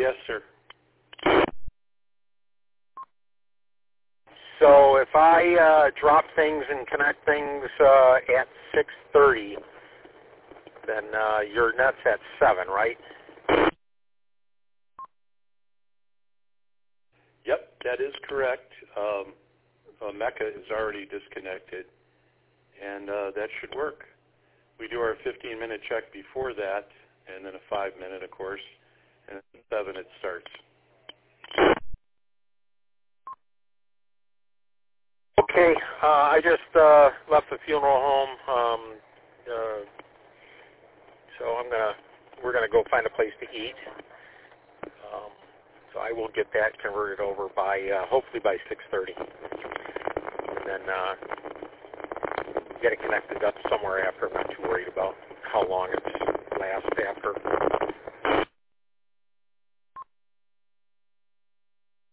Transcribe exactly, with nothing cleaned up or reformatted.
Yes, sir. So if I uh, drop things and connect things uh, at six thirty, then uh, your net's at seven, right? Yep, that is correct. Um, uh, Mecca is already disconnected, and uh, that should work. We do our fifteen-minute check before that, and then a five-minute, of course, and at seven it starts. Okay, uh, I just uh, left the funeral home, um, uh, so I'm gonna we're gonna go find a place to eat. Um, so I will get that converted over by uh, hopefully by six thirty, and then uh, get it connected up somewhere after. I'm not too worried about how long it lasts after.